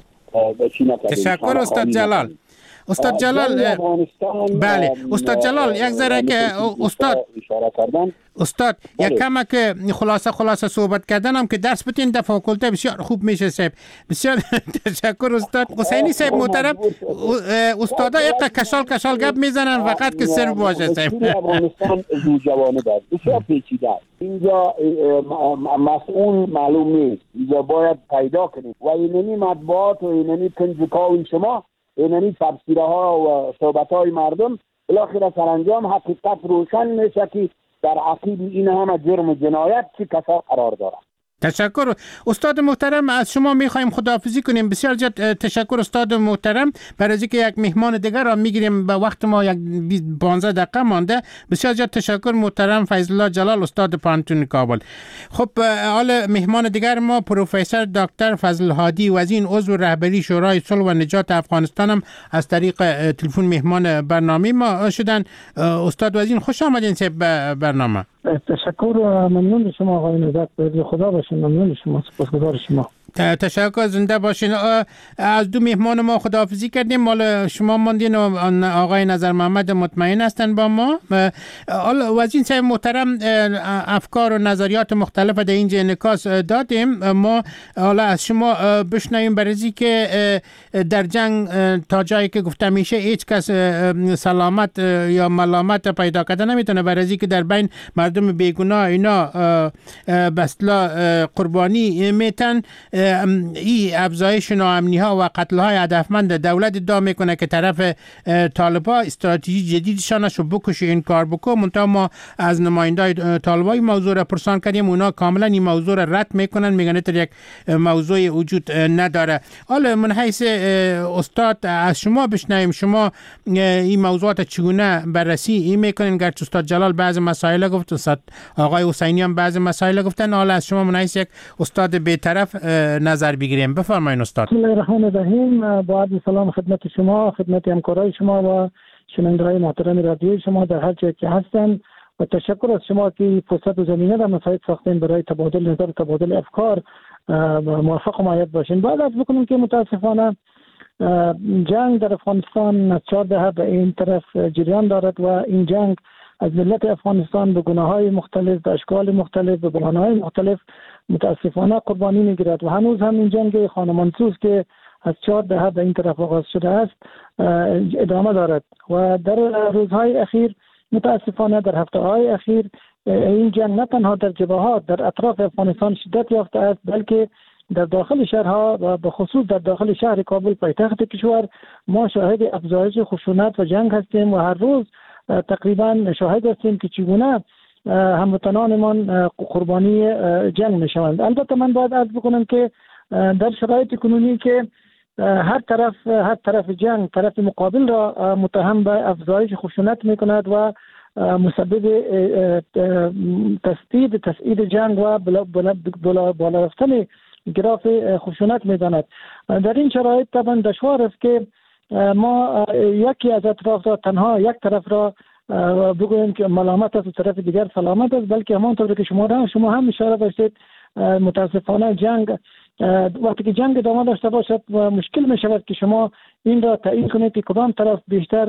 تشکر استاد جلال. استاد جلال بله استاد جلال یک ذره که استاد استاد یک کم که خلاصه خلاصه صحبت کردن هم که درس بتین در فاکولته بسیار خوب میشه صاحب. بسیار تشکر استاد حسینی صاحب محترم. استادا یک کشال کشال گپ میزنن فقط که سر باشه صاحب. افغانستان زو جوانه داد بسیار پیچیده. اینجا مسئول معلوم نیست، اینجا باید پیدا کنیم و اینمی مطبوعات و اینمی کنجکاوی شما، اینمی تفسیره ها و صحبت های مردم بالاخره سرانجام حقیقت روشن میشه که در عقیب این همه جرم و جنایت چی کسا قرار داره. تشکر استاد محترم. از شما میخوایم خداحافظی کنیم. بسیار زیاد تشکر استاد محترم. برای اینکه یک مهمان دیگر را میگیریم، به وقت ما یک پانزده دقیقه مانده. بسیار زیاد تشکر محترم فیض الله جلال استاد پانتون کابل. خب حال مهمان دیگر ما پروفسور دکتر فضل هادی وزین عضو رهبری شورای صلح و نجات افغانستان هم از طریق تلفن مهمان برنامه ما شدن. استاد وزین خوش آمدین به برنامه. تشکر و ممنون شما آقای نزد. خدا باشین. ممنون شما، سپاسگزار شما. تشکر، زنده باشین. از دو مهمان ما خداحافظی کردیم. مال شما ماندین و آقای نظر محمد مطمئن هستن با ما. وزیر صاحب محترم افکار و نظریات مختلف در اینجا انعکاس دادیم. ما حالا از شما بشنویم برای که در جنگ تا جایی که گفته میشه هیچ کس سلامت یا ملامت پیدا کرده نمیتونه، برای که در بین مردم بیگناه اینا بسلا قربانی میتن. این افزایش ناامنی ها و قتل های هدفمند دولت ادعا میکنه که طرف طالبا استراتژی جدیدشان شو بکشه این کار بکو. منتها ما از نمایندای طالبا این موضوع را پرسان کردیم، اونا کاملا این موضوع را رد میکنن، میگن تر یک موضوع وجود نداره. حالا من حیث استاد از شما بشنویم، شما این موضوعات چگونه بررسی این میکنین؟ گرچه استاد جلال بعض مسائل گفت، استاد آقای حسینی هم بعض مسائل گفتن، حالا از شما من حیث یک استاد بی‌طرف نظر بگیریم. بفرمایید استاد. بسم الله الرحمن الرحیم. با عرض سلام خدمت شما، خدمت همکارای شما و شنوندگان محترم رادیوی شما در هر جایی که هستند و تشکر از شما که فرصت و زمینه را مساعد ساختین برای تبادل نظر و تبادل افکار. موفق و مایت باشین. بعد از بکنیم که متاسفانه جنگ در افغانستان از چهار دهه به این طرف جریان دارد و این جنگ از ملت افغانستان به گناه‌های مختلف، به اشکال مختلف، به بحران‌های مختلف متاسفانه قربانی می‌گیرد و هنوز هم این جنگ خانمانسوز که از چهار دهه به این طرف آغاز شده است ادامه دارد و در روزهای اخیر متاسفانه در هفته‌های اخیر این جنگ نه تنها در جبهات در اطراف افغانستان شدت یافته است، بلکه در داخل شهرها و به خصوص در داخل شهر کابل پایتخت کشور ما شاهد افزایش خشونت و جنگ هستیم و هر روز تقریبا شاهد هستیم که چگونه هموطنانمان قربانی جنگ می شوند. البته من باید عرض بکنم که در شرایط کنونی که هر طرف هر طرف جنگ طرف مقابل را متهم به افزایش خشونت می کند و مسبب تسدید تسعید جنگ و بالا بالا رفتن گراف خشونت می داند. در این شرایط طبعا دشوار است که ما یکی از اطراف را تنها یک طرف را بگوییم که ملامت است و طرف دیگر سلامت است، بلکه همانطور که شما هم شما هم اشاره داشتید متاسفانه جنگ وقتی که جنگ ادامه داشته باشد و مشکل می شود که شما این را تعیین کنید که کدام طرف بیشتر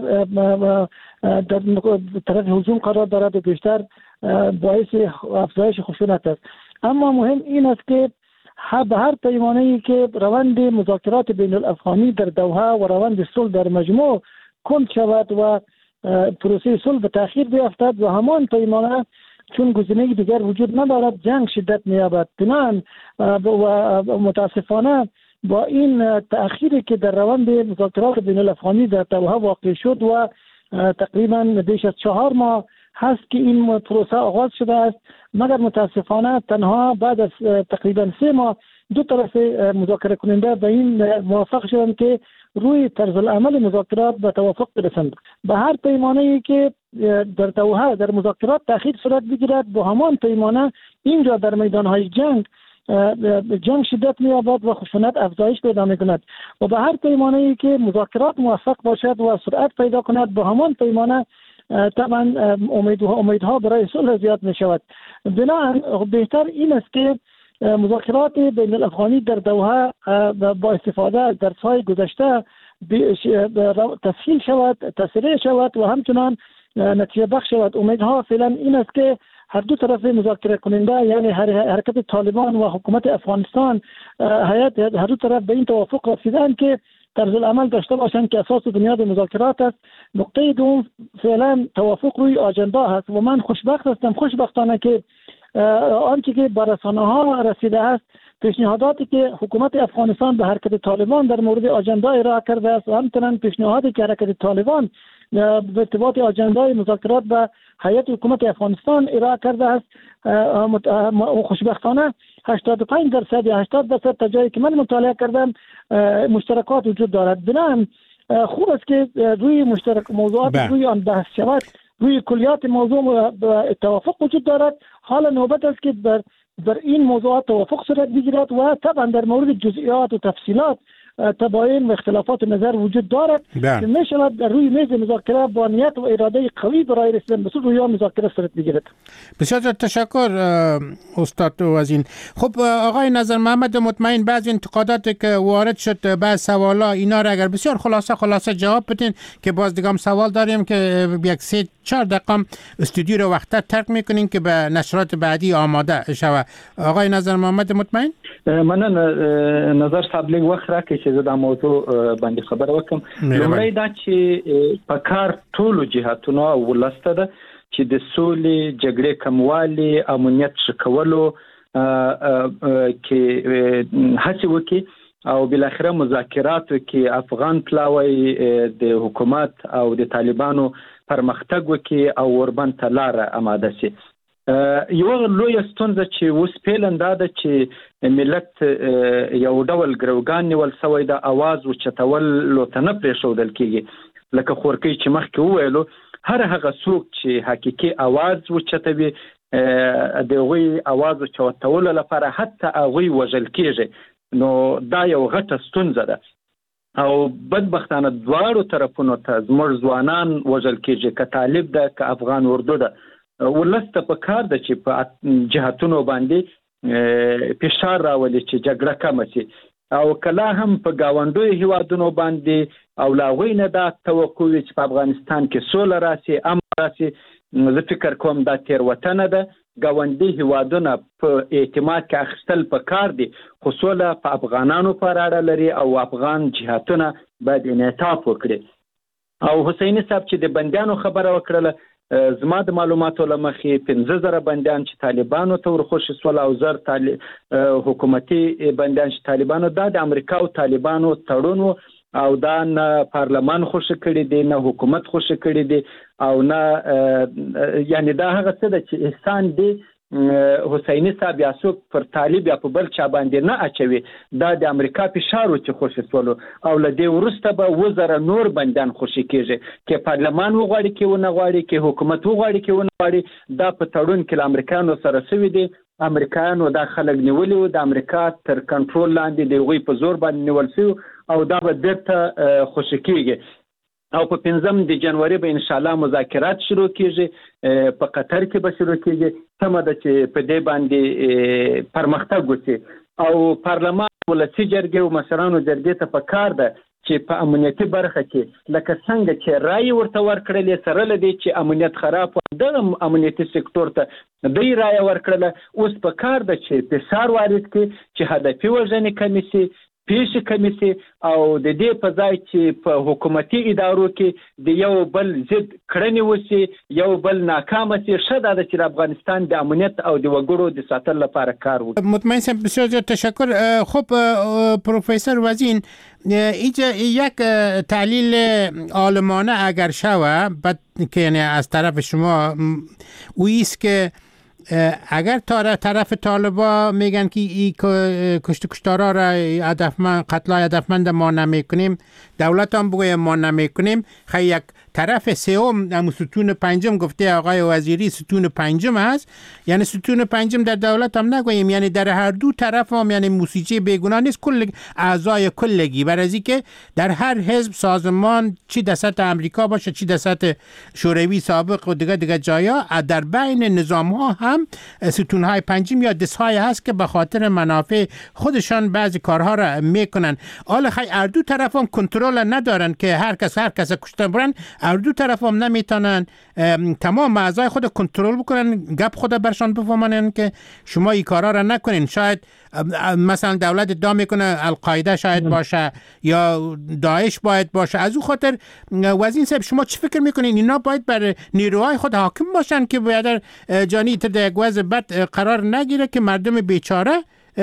در طرف هجوم قرار دارد و بیشتر باعث افزایش خشونت است. اما مهم این است که به هر پیمانه‌ای که روند مذاکرات بین الافغانی در دوحه و روند صلح در مجموع کند شود و پروسه صلح به تأخیر بیفتد و همان پیمانه چون گزینه دیگر وجود ندارد جنگ شدت می‌یابد. بنابراین و متاسفانه با این تأخیری که در روند مذاکرات بین الافغانی در دوحه واقع شد و تقریبا بیش از چهار ماه هست که این پروسه آغاز شده است، مگر متاسفانه تنها بعد از تقریبا سه ماه دو طرف مذاکره کننده به این موافق شدند که روی طرز العمل مذاکرات به توافق برسند. به هر پیمانه‌ای که در دوحه در مذاکرات تأخیر صورت بگیرد با همان پیمانه اینجا در میدان‌های جنگ جنگ شدت می‌یابد و خشونت افزایش پیدا می‌کند و به هر پیمانه‌ای که مذاکرات موفق باشد و سرعت پیدا کند با همان پیمانه طبعا امیدها امیدها برای صلح زیاد می شود. بنابراین بهتر این است که مذاکرات بین الافغانی در دوحه با استفاده در سال گذشته تسهیل شود، تسریع شود و همچنان نتیجه بخش شود. امیدها فعلا این است که هر دو طرف مذاکره کننده یعنی حرکت طالبان و حکومت افغانستان هیئت هر دو طرف به این توافق رسیدند که طرز العمل داشته باشند که اساس و بنیاد مذاکرات است. نقطه دوم فعلا توافق روی آجندا هست و من خوشبخت هستم خوشبختانه که آنچه که به رسانه‌ها رسیده است پیشنهاداتی که حکومت افغانستان به حرکت طالبان در مورد آجندا ارائه کرده است و همچنین پیشنهادی که حرکت طالبان به ارتباط آجندای مذاکرات به هیئت حکومت افغانستان ارائه کرده است خوشبختانه هشتاد و پنج درصد یا هشتاد درصد تا جایی که من مطالعه کردم مشترکات وجود دارد. بنابراین خوب است که روی مشترک موضوعات روی آن بحث شود، روی کلیات موضوع توافق وجود دارد. حالا نوبت است که بر در این موضوعات توافق صورت بگیرد و طبعا در مورد جزئیات و تفصیلات تباین و اختلافات نظر وجود دارد که می شود در روی میز مذاکره با نیت و اراده قوی برای رسیدن به صلح روی مذاکره صورت بگیرد. بسیار تشکر استاد وزین. خب آقای نظر محمد مطمئن، بعضی انتقاداتی که وارد شد بعض سوالا اینا را اگر بسیار خلاصه خلاصه جواب بدین که باز دیگه هم سوال داریم که یک سه چهار دقیقه استودیو رو وقتا ترک میکنین که به نشرات بعدی آماده شود. آقای نظر محمد مطمئن. من نظر صاحب وخت راکې چې زه د موضوع باندې خبر وکم. لومړی دا چې په کار ټولو جهاتونو ولسته ده چې د سولې جګړې کموالي امنیت ښه کولو کې هڅې وکړي او بالاخره مذاکراتو کې افغان پلاوی د حکومت او د طالبانو پرمختګ وکړي او وربند ته لاره آماده شي. یو لویه ستونزه چې اوس پیلنده ده چې ملت یو ډول ګروګان نیول سوی د اواز او چتول ته نه پرېښودل کېږي. لکه خورکۍ چې مخکې وویلو هر هغه څوک چې حقیقي اواز وچتوي د هغوی اواز اوچتولو لپاره حتی هغوی وژل کېږي. نو دا یو غټه ستونزه ده او بدبختانه دواړو طرفونو ته زموږ ځوانان وژل کېږي، که طالب ده که افغان اردو ده. ولس ته په کار ده چې په جهتونو باندې فشار راولي چې جګړه کمه شي او کله هم په ګاونډیو هیوادونو باندې او له هغوی نه دا توقع وي چې په افغانستان کې سوله راسي، امن راسي. زه فکر کوم دا تېروتنه ده. ګاونډي هیوادونه په اعتماد کې اخیستل په کار دي، خو سوله په افغانانو پورې اړه لري او افغان جهتونه باید انعطاف وکړي. او حسیني صاحب چې د بندیانو خبره وکړله زما د معلوماتو لمخې پنځه زره بندیان چې طالبانو ته ورخوشي سول او زر حکومتي بندیان چې طالبانو دا د امریکا او طالبانو تړون او دا نه پارلمان خوشی کړی دی نه حکومت خوشی کړی دی او نه یعنی دا هغه څه ده چې احسان دی حسینی صاحب یا څوک پر طالب یا په بل چا باندې نه اچوي دا د امریکا فشار چې خوشی سولو او له دې وروسته به وزره نور بندیان خوشی کیږي کې پارلمان وغواړي کې ونه غواړي کې حکومت وغواړي کې ونه غواړي دا په تړون کې امریکایانو سره سوي دي امریکایانو دا خلک نیولي و د امریکا تر کنټرول لاندې د هغوی په زور باندې نیول شوي او دا به بیرته خوشي کیږي او په پنځم د جنوري به ان شاء الله مذاکرات شروع کیږي په قطر کې به شروع کیږي سمه ده چې په دې باندې پرمختګ وشي او پارلمان ولسی جرګې او مشرانو جرګې ته پکار ده چې په امنیتي برخه کې لکه څنګه چې رای ورته ورکړلې سره لدی چې امنیت خراب و د امنیتي سکتور ته دوی رای ورکړله اوس پکار ده چې فشار وارد کړي چې هدفي وژنې کمې شي پیش کمیسي او د دې په ځای چې په حکومتي ادارو کې د یو بل ضد کړنې وشي یو بل ناکامه شي شته د چې افغانستان د امنیت او د وګړو د ساتل لپاره کار وکړي. مطمئن شم بسیار زیاد تشکر. خب پروفسور وزین اینجا یک تحلیل عالمانه اگر شود بعد که یعنی از طرف شما اویست که اگر طرف طالبا میگن که این کشت کشتارا را هدفمند قتلای هدفمند ما نمیکنیم دولت هم بگوید ما نمیکنیم خیلی یک طرف سوم ستون پنجم گفته آقای وزیری ستون پنجم هست یعنی ستون پنجم در دولت هم نگوییم یعنی در هر دو طرف هم یعنی موسیقی بیگناه نیست کل اعضای کلگی برای که در هر حزب سازمان چی دست امریکا باشه چی دست شوروی سابق و دیگه دیگه جایا در بین نظام ها هم ستون های پنجم یا دست های هست که به خاطر منافع خودشان بعضی کارها را میکنن. حالا خیلی هر دو طرف هم کنترل ندارن که هر کس هر کس کشته برن هر دو طرف هم نمیتونن تمام اعضای خود کنترل بکنن گپ خود برشان بفهمانن که شما این کارا را نکنین. شاید مثلا دولت ادعا میکنه القاعده شاید باشه یا داعش باید باشه از اون خاطر وزین صاحب شما چی فکر میکنین اینا باید بر نیروهای خود حاکم باشن که باید جانی در یک وضع بد قرار نگیره که مردم بیچاره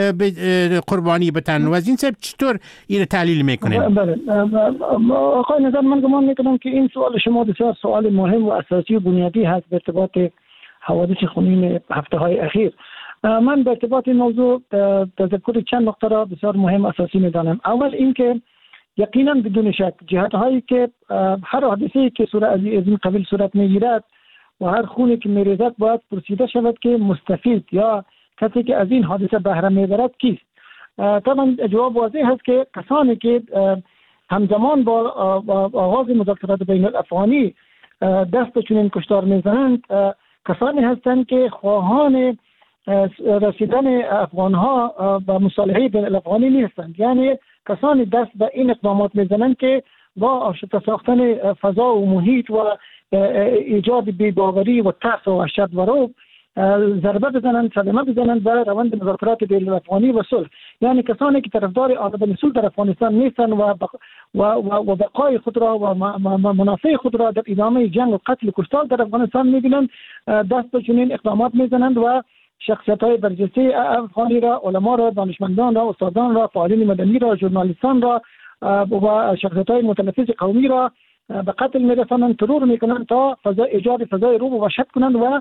قربانی بتن. وزین صاحب چطور این تحلیل میکنین؟ بله آقای نظر من گمان میکنم که این سوال شما بسیار سوال مهم و اساسی و بنیادی هست به ارتباط حوادث خونین هفته های اخیر. من به ارتباط این موضوع تذکر چند نقطه را بسیار مهم اساسی میدانم. اول اینکه یقینا بدون شک جهت هایی که هر حادثه‌ای که صورت از این قبیل صورت میگیرد و هر خونی که میریزد باید پرسیده شود که مستفید یا کسی که از این حادثه بهره میبرد کیست. طبعا جواب واضح هست که کسانی که همزمان با آغاز مذاکرات بین الافغانی دست به چنین کشتار میزنند کسانی هستند که خواهان رسیدن افغانها به مصالحه بین الافغانی نیستند، یعنی کسانی دست به این اقدامات میزنند که با آشفته ساختن فضا و محیط و ایجاد بی‌باوری و ترس و وحشت و رعب ضربه بزنند، صدمه بزنند و روند مذاکرات بین الافغانی و صلح. یعنی کسانی که طرفدار عادل صلح در افغانستان نیستند و بق... و و بقای خود را و منافع خود را در ادامه جنگ و قتل و کشتار در افغانستان می‌بینند دست به چنین اقدامات میزنند و شخصیت‌های برجسته افغانی را، علما را، دانشمندان را، استادان را، فعالین مدنی را، ژورنالیستان را و شخصیت‌های متنفذ قومی را به قتل می‌رسانند، ترور می‌کنند تا فضا ایجاد فضای رعب و وحشت کنند و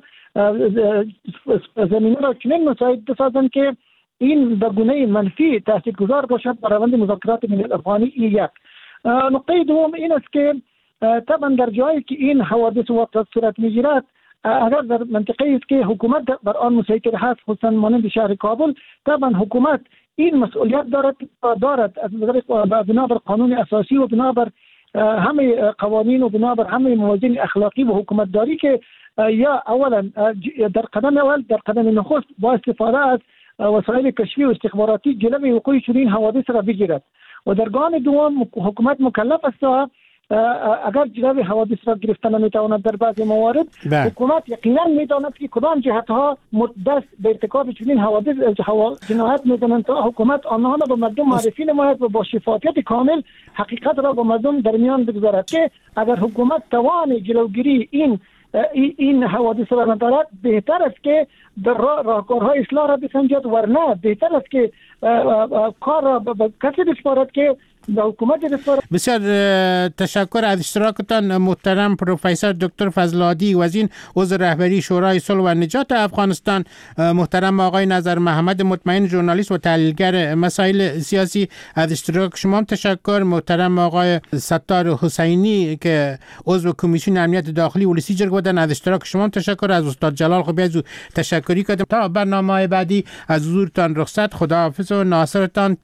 زمینه را چنین مساعد بسازند که این به گونه منفی تاثیرگذار باشد بر روند مذاکرات بین الافغانی. یک نقطه دوم این است که طبعا در جایی که این حوادث واقعات صورت می‌گیرد اگر در منطقه است که حکومت بر آن مسیطر هست خصوصا مانند شهر کابل، طبعا حکومت این مسئولیت دارد دارد از بنابر قانون اساسی و بنابر همه قوانین و بنابر همه موازین اخلاقی و حکومتداری که یا اولا در قدم اول در قدم نخست با استفاده از وسایل کشفی و استخباراتی جلوی وقوع چنین حوادث را بگیرد و در گام دوم حکومت مکلف است اگر جلوی حوادث را گرفتن نمیتواند در بعضی موارد ده. حکومت یقینا میداند که کدام جهت ها دست به ارتکاب چنین حوادث جنایت میزنند تا حکومت آنها را به مردم معرفی نماید و با شفافیت کامل حقیقت را با مردم در میان بگذارد که اگر حکومت توان جلوگیری این این حوادث را ندارد، بهتر است که در راهکارهای اصلاح را بسنجد، ورنه بهتر است که کار را به کسی بسپارد که به حکومت بسپارد. بسیار تشکر از اشتراکتان محترم پروفسور دکتر فضل‌عادی وزین عضو رهبری شورای صلح و نجات افغانستان، محترم آقای نظر محمد مطمئن ژورنالیست و تحلیلگر مسائل سیاسی از اشتراک شما تشکر، محترم آقای ستار حسینی که عضو کمیسیون امنیت داخلی ولسی جرگ بودن از اشتراک شما تشکر، از استاد جلال خوبی از تشکری کردم. تا برنامه بعدی از حضورتان رخصت، خداحافظ و ناصرتان.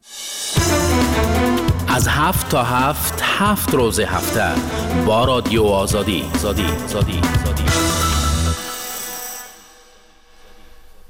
از هفت تا هفت هفت روز هفته با رادیو آزادی. زادی. زادی. زادی.